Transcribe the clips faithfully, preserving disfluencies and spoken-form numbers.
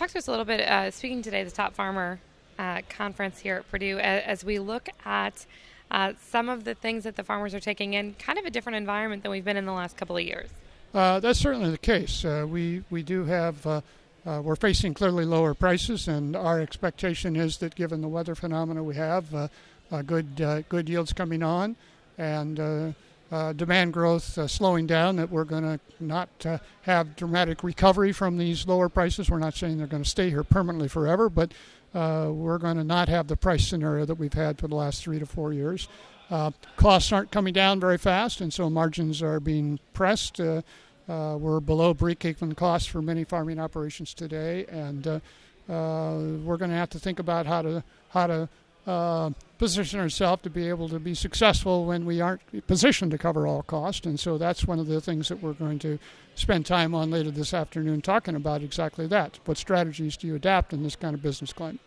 talk to us a little bit, uh, speaking today at the Top Farmer uh, Conference here at Purdue, as, as we look at uh, some of the things that the farmers are taking in, kind of a different environment than we've been in the last couple of years. Uh, that's certainly the case. Uh, we, we do have, uh, uh, we're facing clearly lower prices, and our expectation is that given the weather phenomena we have, uh, uh, good, uh, good yields coming on, and uh, uh, demand growth uh, slowing down, that we're going to not uh, have dramatic recovery from these lower prices. We're not saying they're going to stay here permanently forever, but uh, we're going to not have the price scenario that we've had for the last three to four years. Uh, costs aren't coming down very fast, and so margins are being pressed. Uh, uh, we're below break-even costs for many farming operations today, and uh, uh, we're going to have to think about how to how to uh, position ourselves to be able to be successful when we aren't positioned to cover all costs. And so that's one of the things that we're going to spend time on later this afternoon, talking about exactly that. What strategies do you adapt in this kind of business climate?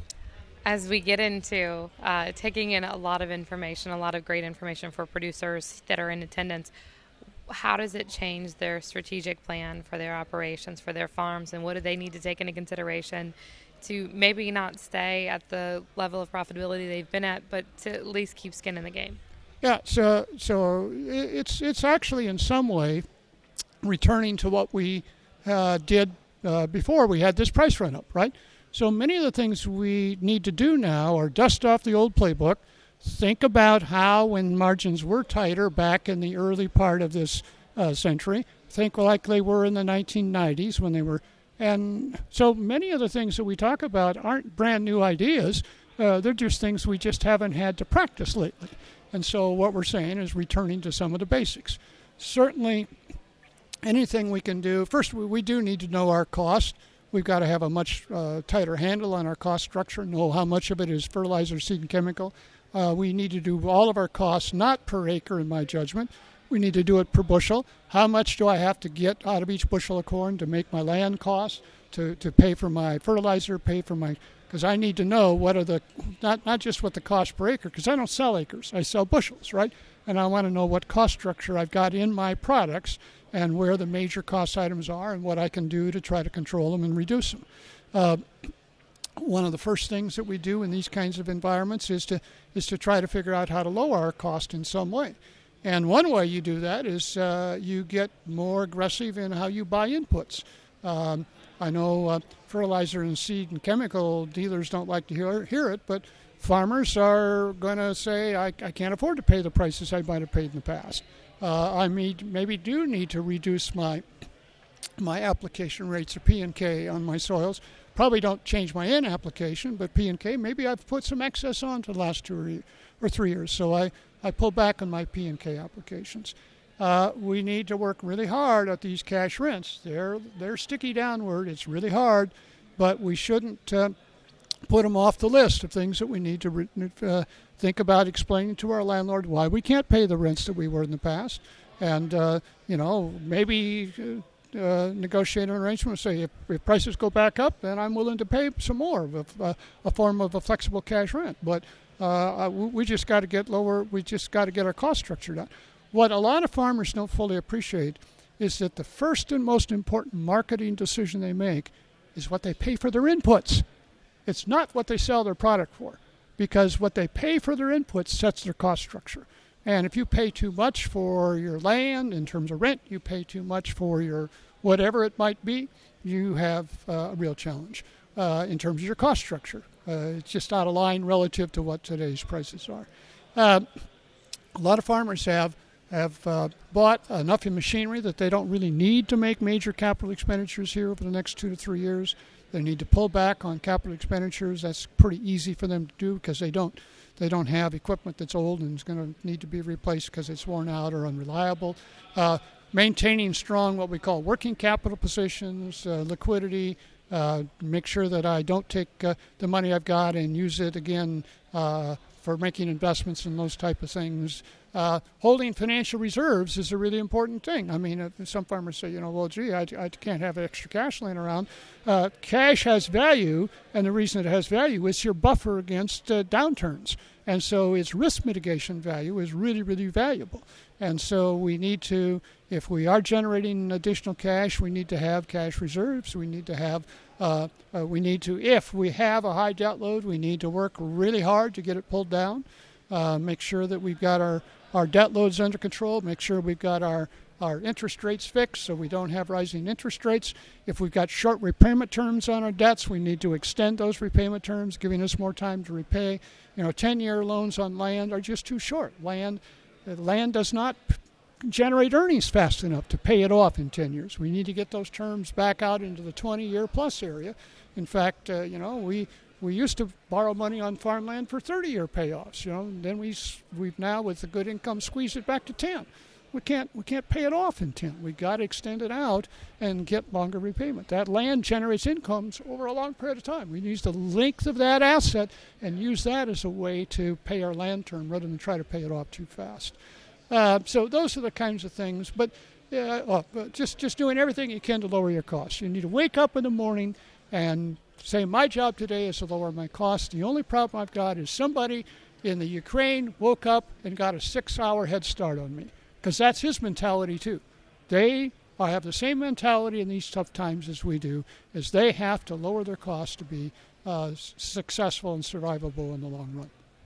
As we get into uh, taking in a lot of information, a lot of great information for producers that are in attendance, how does it change their strategic plan for their operations, for their farms, and what do they need to take into consideration to maybe not stay at the level of profitability they've been at, but to at least keep skin in the game? Yeah, so so it's it's actually in some way returning to what we uh, did uh, before we had this price run up, right? So many of the things we need to do now are dust off the old playbook, think about how when margins were tighter back in the early part of this uh, century, think like they were in the nineteen nineties when they were. And so many of the things that we talk about aren't brand new ideas. Uh, they're just things we just haven't had to practice lately. And so what we're saying is returning to some of the basics. Certainly anything we can do. First, we, we do need to know our cost. We've got to have a much uh, tighter handle on our cost structure, know how much of it is fertilizer, seed, and chemical. Uh, we need to do all of our costs, not per acre in my judgment. We need to do it per bushel. How much do I have to get out of each bushel of corn to make my land cost, to, to pay for my fertilizer, pay for my, because I need to know what are the, not, not just what the cost per acre, because I don't sell acres, I sell bushels, right? And I want to know what cost structure I've got in my products and where the major cost items are and what I can do to try to control them and reduce them. Uh, one of the first things that we do in these kinds of environments is to is to try to figure out how to lower our cost in some way. And one way you do that is uh, you get more aggressive in how you buy inputs. Um, I know uh, fertilizer and seed and chemical dealers don't like to hear, hear it, but farmers are going to say, I, I can't afford to pay the prices I might have paid in the past. Uh, I may, maybe do need to reduce my my application rates of P and K on my soils. Probably don't change my N application, but P and K, maybe I've put some excess on for the last two or, or three years, so I, I pull back on my P and K applications. Uh, we need to work really hard at these cash rents. They're, they're sticky downward. It's really hard, but we shouldn't uh, put them off the list of things that we need to re- uh, think about explaining to our landlord why we can't pay the rents that we were in the past. And, uh, you know, maybe uh, negotiate an arrangement, say if, if prices go back up, then I'm willing to pay some more, of a, a form of a flexible cash rent. But uh, we just got to get lower, we just got to get our cost structure down. What a lot of farmers don't fully appreciate is that the first and most important marketing decision they make is what they pay for their inputs. It's not what they sell their product for, because what they pay for their inputs sets their cost structure. And if you pay too much for your land in terms of rent, you pay too much for your whatever it might be, you have uh, a real challenge uh, in terms of your cost structure. Uh, it's just out of line relative to what today's prices are. Uh, a lot of farmers have have uh, bought enough in machinery that they don't really need to make major capital expenditures here over the next two to three years. They need to pull back on capital expenditures. That's pretty easy for them to do because they don't they don't have equipment that's old and is going to need to be replaced because it's worn out or unreliable. Uh, maintaining strong what we call working capital positions, uh, liquidity, uh, make sure that I don't take uh, the money I've got and use it again uh, for making investments and those type of things. Uh, holding financial reserves is a really important thing. I mean, uh, some farmers say, you know, well, gee, I, I can't have extra cash laying around. Uh, cash has value, and the reason it has value is your buffer against uh, downturns. And so its risk mitigation value is really, really valuable. And so we need to, if we are generating additional cash, we need to have cash reserves. We need to have, uh, uh, we need to, if we have a high debt load, we need to work really hard to get it pulled down. Uh, make sure that we've got our, our debt loads under control. Make sure we've got our our interest rates fixed so we don't have rising interest rates. If we've got short repayment terms on our debts, we need to extend those repayment terms, giving us more time to repay. You know, ten-year loans on land are just too short. Land, uh, land does not generate earnings fast enough to pay it off in ten years. We need to get those terms back out into the twenty-year plus area. In fact, uh, you know, we we used to borrow money on farmland for thirty-year payoffs. You know, and then we we've now with the good income squeezed it back to ten. We can't we can't pay it off in ten. We've got to extend it out and get longer repayment. That land generates incomes over a long period of time. We use the length of that asset and use that as a way to pay our land term rather than try to pay it off too fast. Uh, so those are the kinds of things. But uh, well, just just doing everything you can to lower your costs. You need to wake up in the morning and say, my job today is to lower my costs. The only problem I've got is somebody in the Ukraine woke up and got a six-hour head start on me. Because that's his mentality too. They have the same mentality in these tough times as we do, as they have to lower their costs to be uh, successful and survivable in the long run.